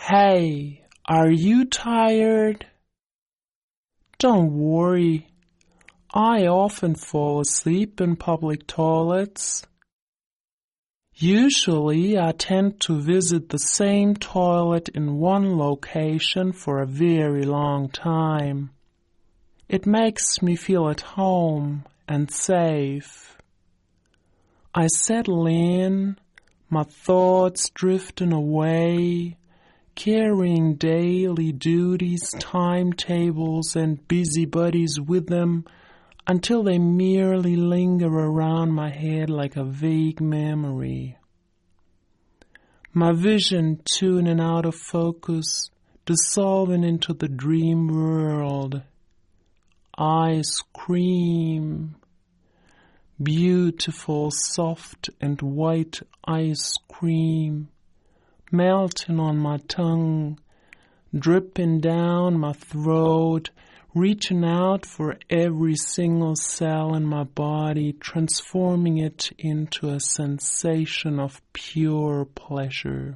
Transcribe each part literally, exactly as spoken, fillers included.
Hey, are you tired? Don't worry. I often fall asleep in public toilets. Usually, I tend to visit the same toilet in one location for a very long time. It makes me feel at home and safe. I settle in, my thoughts drifting away, carrying daily duties, timetables, and busybodies with them until they merely linger around my head like a vague memory. My vision tuning out of focus, dissolving into the dream world. Ice cream. Beautiful, soft and white ice cream, melting on my tongue, dripping down my throat, reaching out for every single cell in my body, transforming it into a sensation of pure pleasure.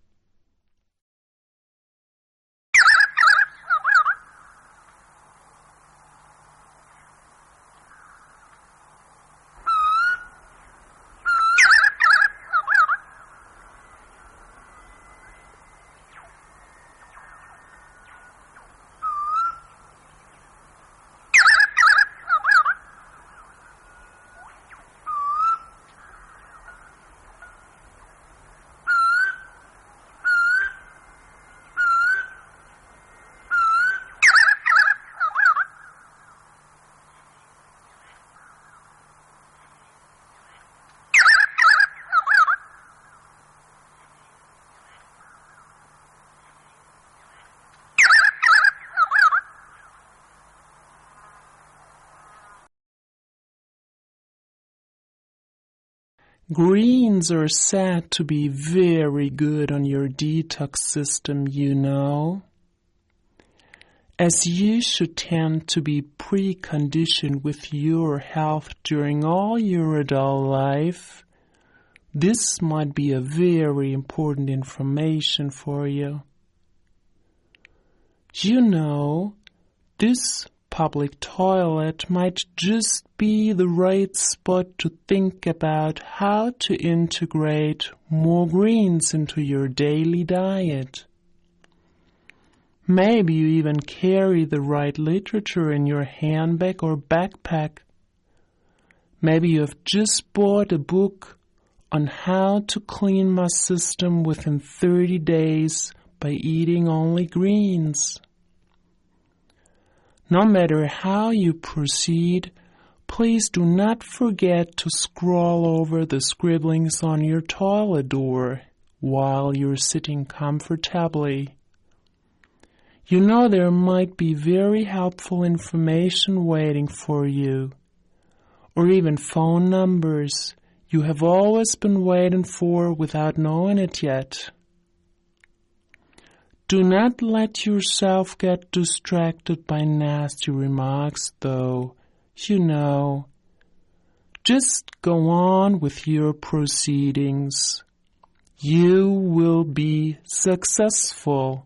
Greens are said to be very good on your detox system, you know. As you should tend to be preconditioned with your health during all your adult life, this might be a very important information for you. You know, this public toilet might just be the right spot to think about how to integrate more greens into your daily diet. Maybe you even carry the right literature in your handbag or backpack. Maybe you have just bought a book on how to clean my system within thirty days by eating only greens. No matter how you proceed, please do not forget to scroll over the scribblings on your toilet door while you're sitting comfortably. You know there might be very helpful information waiting for you, or even phone numbers you have always been waiting for without knowing it yet. Do not let yourself get distracted by nasty remarks, though, you know. Just go on with your proceedings. You will be successful.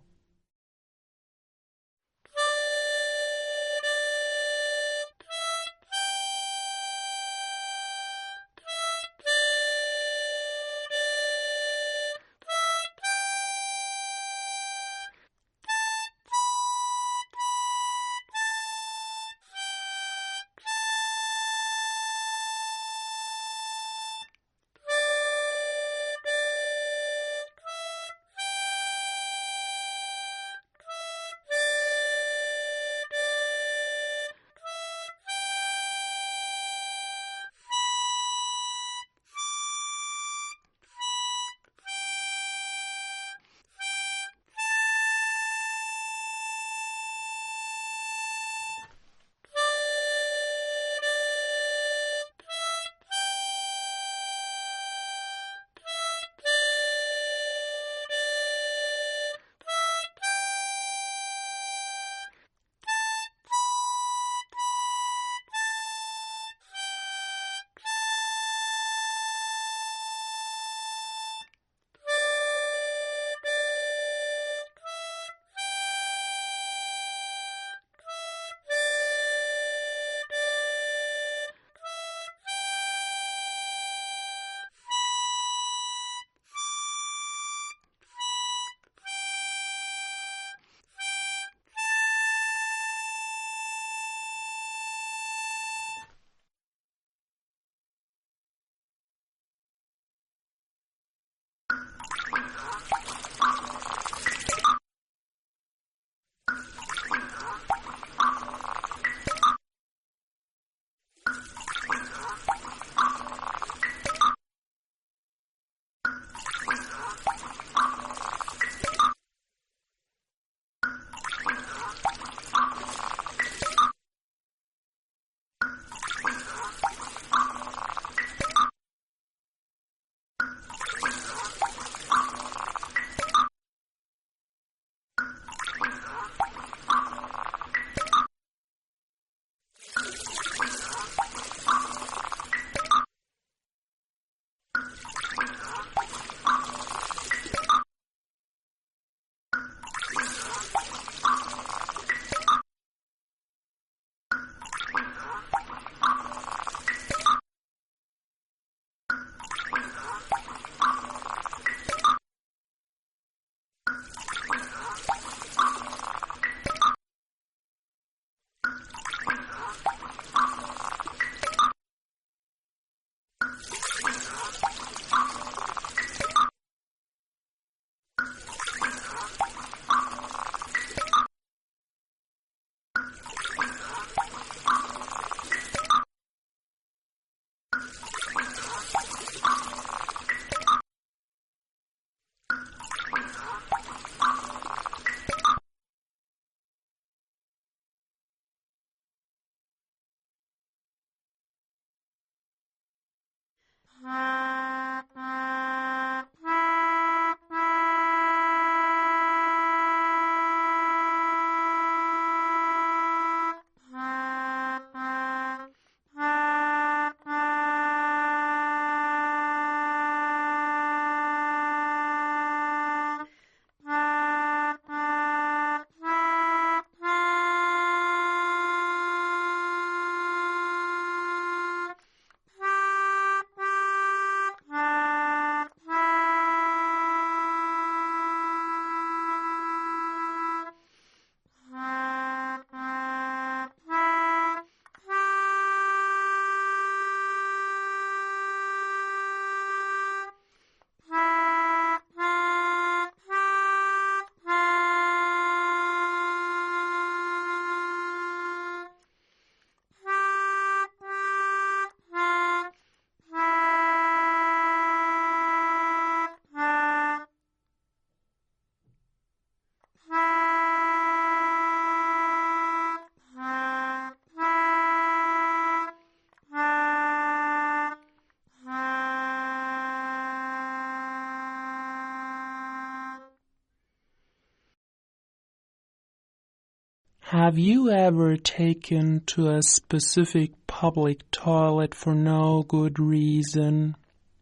Have you ever taken to a specific public toilet for no good reason?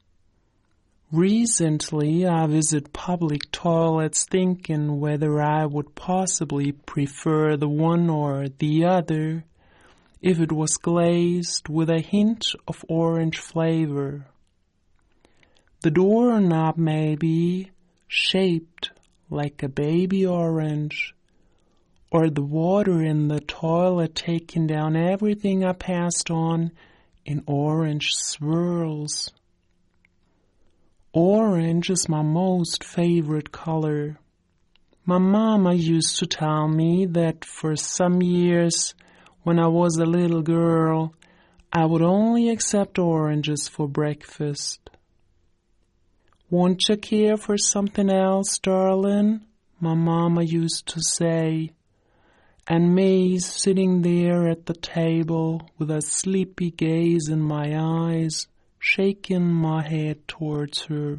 Recently, I visited public toilets thinking whether I would possibly prefer the one or the other if it was glazed with a hint of orange flavor. The doorknob may be shaped like a baby orange, or the water in the toilet taking down everything I passed on in orange swirls. Orange is my most favorite color. My mama used to tell me that for some years, when I was a little girl, I would only accept oranges for breakfast. Won't you care for something else, darling? My mama used to say. And me sitting there at the table with a sleepy gaze in my eyes, shaking my head towards her.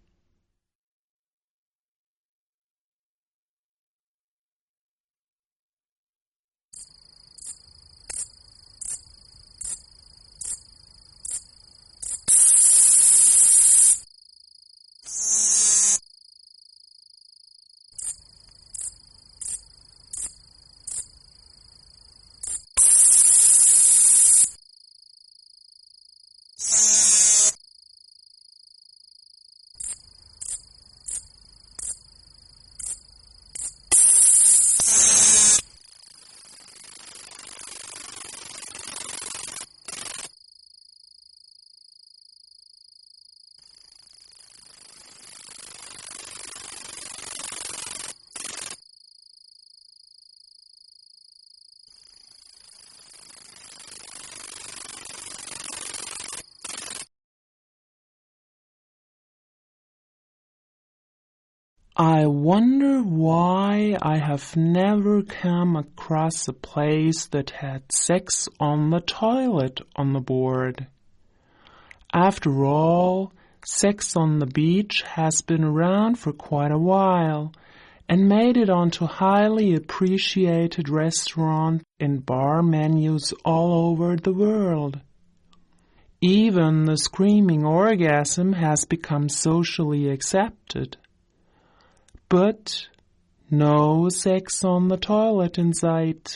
I wonder why I have never come across a place that had sex on the toilet on the board. After all, sex on the beach has been around for quite a while and made it onto highly appreciated restaurant and bar menus all over the world. Even the screaming orgasm has become socially accepted. But no sex on the toilet in sight.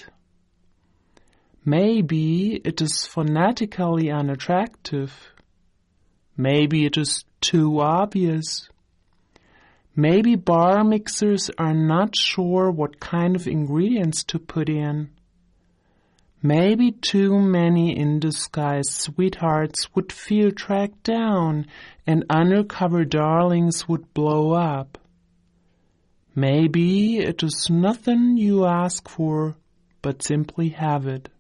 Maybe it is phonetically unattractive. Maybe it is too obvious. Maybe bar mixers are not sure what kind of ingredients to put in. Maybe too many in-disguise sweethearts would feel tracked down and undercover darlings would blow up. Maybe it is nothing you ask for, but simply have it.